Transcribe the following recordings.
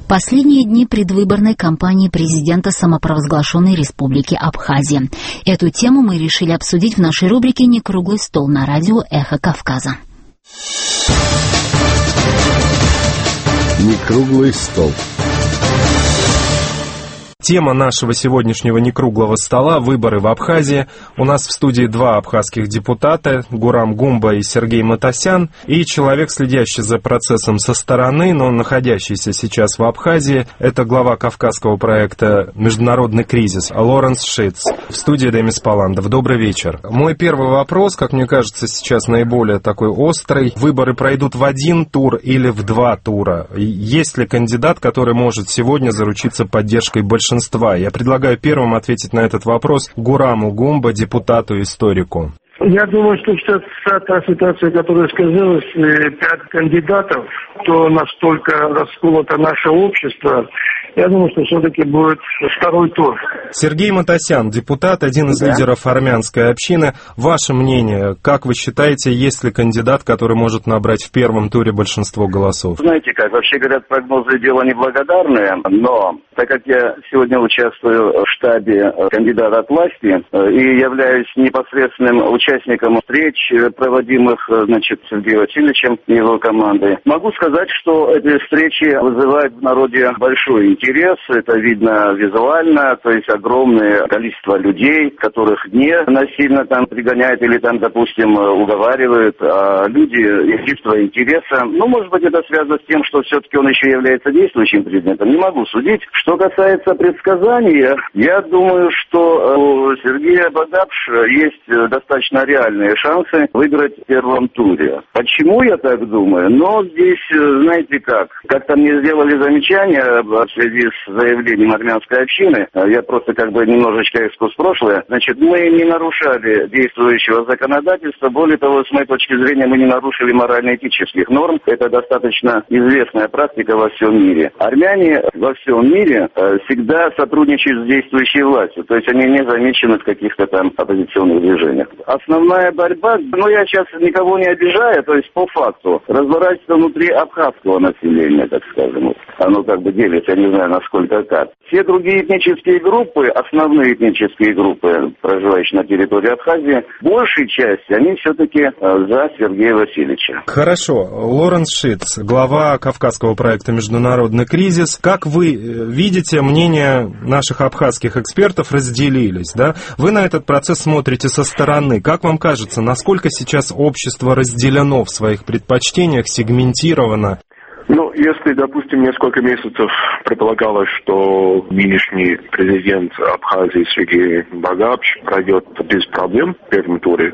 Последние дни предвыборной кампании президента самопровозглашенной Республики Абхазия. Эту тему мы решили обсудить в нашей рубрике «Не круглый стол» на радио «Эхо Кавказа». Не круглый стол. Тема нашего сегодняшнего некруглого стола – выборы в Абхазии. У нас в студии два абхазских депутата – Гурам Гумба и Сергей Матасян, и человек, следящий за процессом со стороны, но находящийся сейчас в Абхазии – это глава кавказского проекта «Международный кризис» Лоренс Шиц. В студии Демис Паландов. Добрый вечер. Мой первый вопрос, как мне кажется, сейчас наиболее такой острый. Выборы пройдут в один тур или в два тура? Есть ли кандидат, который может сегодня заручиться поддержкой большинства? Я предлагаю первым ответить на этот вопрос Гураму Гумба, депутату-историку. Я думаю, что сейчас та ситуация, которая сказалась, 5 кандидатов, то настолько расколото наше общество, я думаю, что все-таки будет второй тур. Сергей Матасян, депутат, один из лидеров армянской общины. Ваше мнение, как вы считаете, есть ли кандидат, который может набрать в первом туре большинство голосов? Знаете как, вообще говорят, прогнозы дело неблагодарное, но так как я сегодня участвую в штабе кандидата от власти и являюсь непосредственным участником встреч, проводимых, Сергеем Васильевичем и его командой, могу сказать, что эти встречи вызывают в народе большой интерес. Это видно визуально, то есть огромное количество людей, которых не насильно там пригоняют или там, допустим, уговаривают, а люди из чувства интереса. Может быть, это связано с тем, что все-таки он еще является действующим президентом. Не могу судить. Что касается предсказаний, я думаю, что у Сергея Багапш есть достаточно реальные шансы выиграть в первом туре. Почему я так думаю? Здесь, знаете как-то мне сделали замечание в связи с заявлением армянской общины. Я просто немножечко экскурс в прошлое. Мы не нарушали действующего законодательства. Более того, с моей точки зрения, мы не нарушили морально-этических норм. Это достаточно известная практика во всем мире. Армяне во всем мире всегда сотрудничают с действующей властью. То есть они не замечены в каких-то там оппозиционных движениях. Основная борьба, я сейчас никого не обижаю, то есть по факту, разворачивается внутри абхазского населения, так скажем. Оно делится, я не знаю, насколько как. Все другие этнические группы, основные этнические группы, проживающие на территории Абхазии, большей части, они все-таки за Сергея Васильевича. Хорошо. Лоренс Шиц, глава кавказского проекта «Международный кризис». Как вы видите, мнения наших абхазских экспертов разделились, да? Вы на этот процесс смотрите со стороны. Как вам кажется, насколько сейчас общество разделено в своих предпочтениях, сегментировано? Если, допустим, несколько месяцев предполагалось, что нынешний президент Абхазии Сергей Багапш пройдет без проблем в первом туре,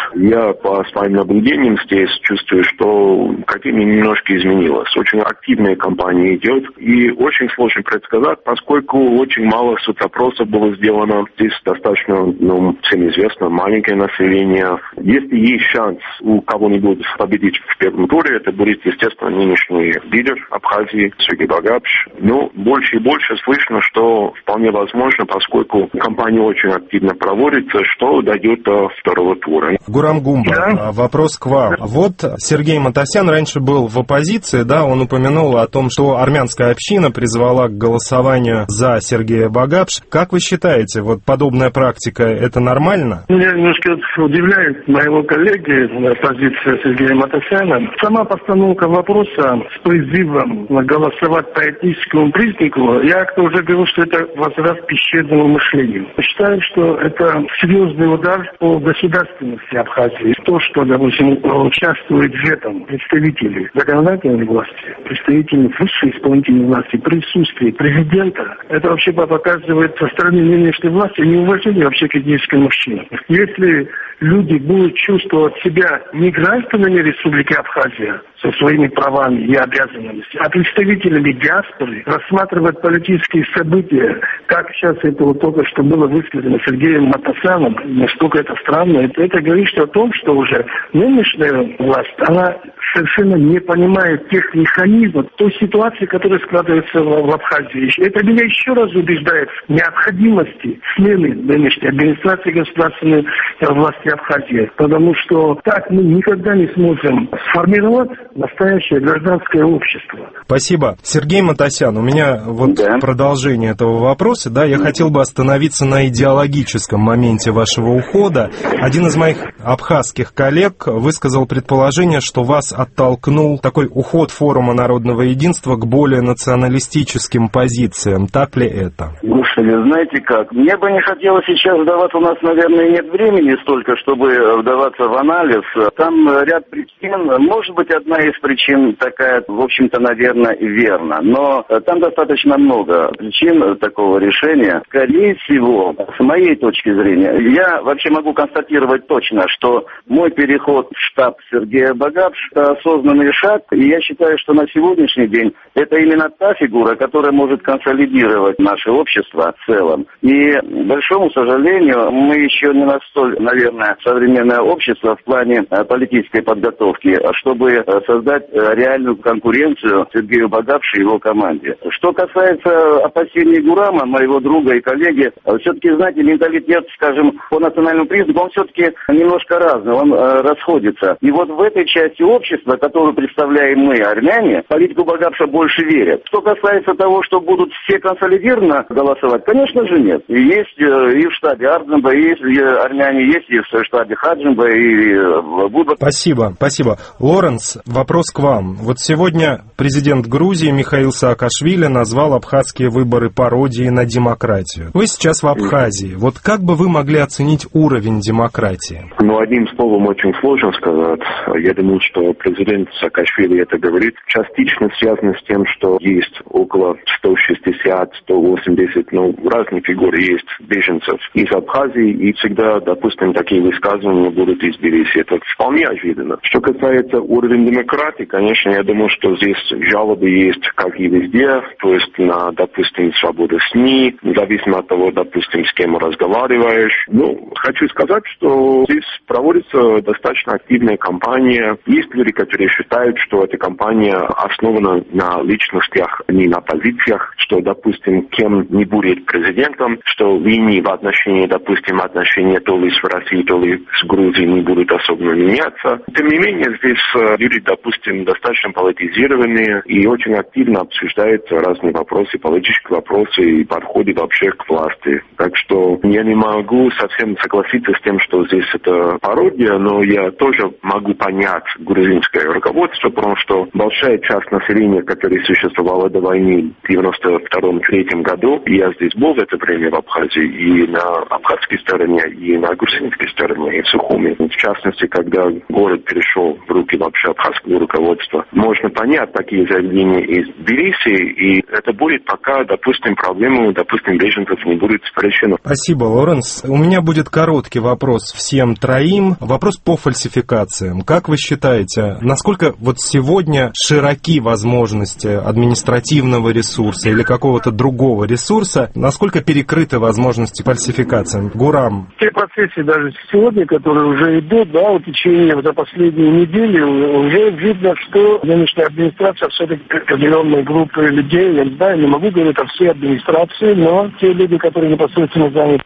я по своим наблюдениям здесь чувствую, что картина немножко изменилась. Очень активная кампания идет, и очень сложно предсказать, поскольку очень мало соцопросов было сделано. Здесь достаточно, всем известно, маленькое население. Если есть шанс у кого-нибудь победить в первом туре, это будет, естественно, нынешний лидер Абхазии Сергей Багапш. Больше и больше слышно, что вполне возможно, поскольку кампания очень активно проводится, что дойдет до второго тура. Гурам Гумба, вопрос к вам. Сергей Матасян раньше был в оппозиции, он упомянул о том, что армянская община призвала к голосованию за Сергея Багапш. Как вы считаете, подобная практика, это нормально? Меня немножко удивляет моего коллеги позиция Сергея Матасяна. Сама постановка вопроса с призывом голосовать по этническому признаку, я уже говорил, что это возврат к пещерному мышлению. Считаю, что это серьезный удар по государственности Абхазии. То, что, допустим, участвуют в этом представители законодательной власти, представители высшей исполнительной власти, присутствие президента, это вообще показывает со стороны нынешней власти неуважение вообще к этническому мужчине. Если люди будут чувствовать себя не гражданами Республики Абхазия со своими правами и обязанностями, а представителями диаспоры, рассматривать политические события, как сейчас это только что было высказано Сергеем Матасяном, насколько это странно, это говорит о том, что уже нынешняя власть, она совершенно не понимает тех механизмов, той ситуации, которая складывается в Абхазии. Это меня еще раз убеждает в необходимости смены нынешней администрации государственной власти Республики Абхазия, потому что так мы никогда не сможем сформировать настоящее гражданское общество. Спасибо. Сергей Матасян, у меня продолжение этого вопроса. Да, я хотел бы остановиться на идеологическом моменте вашего ухода. Один из моих абхазских коллег высказал предположение, что вас оттолкнул такой уход Форума народного единства к более националистическим позициям. Так ли это? Господи, знаете как, мне бы не хотелось сейчас вдаваться, у нас, наверное, нет времени столько, чтобы вдаваться в анализ. Там ряд причин, может быть, одна из причин такая, в общем-то, наверное, верна, но там достаточно много причин такого решения. Скорее всего, с моей точки зрения, я вообще могу констатировать точно, что мой переход в штаб Сергея Багапш – это осознанный шаг, и я считаю, что на сегодняшний день это именно та фигура, которая может консолидировать наше общество в целом. И, к большому сожалению, мы еще не настолько, наверное, современное общество в плане политической подготовки, чтобы создать реальную конкуренцию Сергею Багапшу и его команде. Что касается опасений Гурама, моего друга и коллеги, все-таки, знаете, менталитет, скажем, по национальному признаку, он все-таки немножко разный, он расходится. И вот в этой части общества, которую представляем мы, армяне, политику Багапша больше верят. Что касается того, что будут все консолидированно голосовать, конечно же нет. И есть и в штабе Арджимба, и армяне есть, и в штабе Хаджимба, и Будба. Спасибо. Лоренс, вопрос к вам. Вот сегодня президент Грузии Михаил Саакашвили назвал абхазские выборы пародией на демократию. Вы сейчас в Абхазии. Вот как бы вы могли оценить уровень демократии? Одним словом очень сложно сказать. Я думаю, что президент Саакашвили это говорит. Частично связано с тем, что есть около 160-180, разные фигуры есть беженцев из Абхазии, и всегда, допустим, такие высказывания будут из Тбилиси. Это вполне очевидно. Что касается уровня демократии, конечно, я думаю, что здесь жалобы есть, как и везде, то есть на, допустим, свободу СМИ, независимо от того, допустим, с кем разговариваешь. Хочу сказать, что здесь проводится достаточно активная кампания. Есть люди, которые считают, что эта кампания основана на личностях, а не на позициях, что, допустим, кем не будет президентом, что линии в отношении, допустим, отношения то ли с Россией, то ли с Грузией не будут особенно меняться. Тем не менее, здесь люди, допустим, достаточно политизированные и очень активно обсуждают разные вопросы, политические вопросы и подходы вообще к власти. Так что я не могу совсем согласиться с тем, что здесь это пародия, но я тоже могу понять грузинское руководство, потому что большая часть населения, которое существовало до войны в 1992-1993 году, я здесь был в это время в Абхазии и на абхазской стороне, и на грузинской стороне, и в Сухуми. В частности, когда город перешел в руки вообще абхазского руководства, можно понять такие заявления из Тбилиси, и это будет пока, допустим, проблему, беженцев не будет решено. Спасибо, Лоренс. У меня будет короткий вопрос всем троим. Вопрос по фальсификациям. Как вы считаете, насколько вот сегодня широки возможности административного ресурса или какого-то другого ресурса, насколько перекрыты возможности фальсификациям? Гурам. Те процессы даже сегодня, которые уже идут, в течение за последние недели, уже видно, что нынешняя администрация все-таки определенные группы людей, я не знаю, не могу говорить о всей администрации, но те люди, которые непосредственно заняты.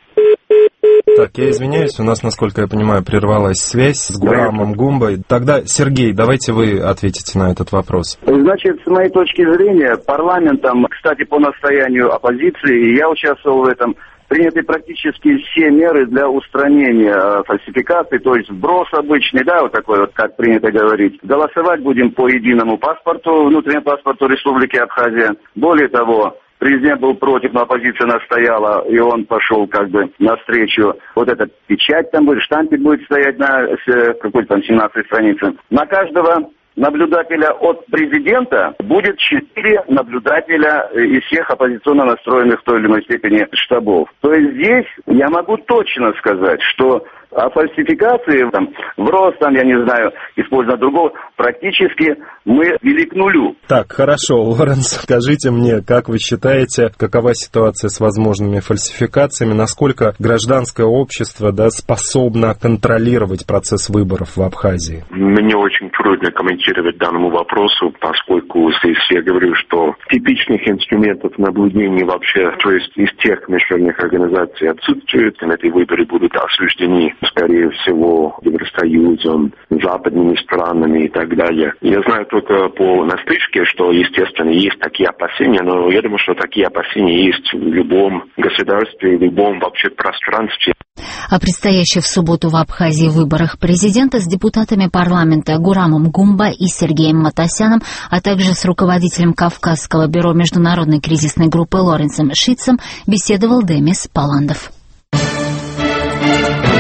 Так, я извиняюсь, у нас, насколько я понимаю, прервалась связь с Гурамом Гумбой. Тогда, Сергей, давайте вы ответите на этот вопрос. Значит, с моей точки зрения, парламентом, кстати, по настоянию оппозиции, я участвовал в этом, приняты практически все меры для устранения фальсификаций, то есть вброс обычный, как принято говорить. Голосовать будем по единому паспорту, внутреннему паспорту Республики Абхазия. Более того, президент был против, но оппозиция настояла, и он пошел навстречу. Вот эта печать там будет, штампик будет стоять на какой-то 17-й странице. На каждого наблюдателя от президента будет 4 наблюдателя из всех оппозиционно настроенных в той или иной степени штабов. То есть здесь я могу точно сказать, что о фальсификации, вброс, использование другого, практически мы вели к нулю. Так, хорошо, Лоренс, скажите мне, как вы считаете, какова ситуация с возможными фальсификациями, насколько гражданское общество способно контролировать процесс выборов в Абхазии? Мне очень трудно комментировать данному вопросу, поскольку здесь я говорю, что те типичных инструментов наблюдения вообще, то есть из тех международных организаций отсутствует. Эти выборы будут осуждены, скорее всего, Евросоюзом, западными странами и так далее. Я знаю только по наслышке, что, естественно, есть такие опасения, но я думаю, что такие опасения есть в любом государстве, в любом вообще пространстве. О предстоящих в субботу в Абхазии выборах президента с депутатами парламента Гурамом Гумба и Сергеем Матасяном, а также с руководителем Кавказского бюро международной кризисной группы Лоренсом Шитцем беседовал Демис Паландов.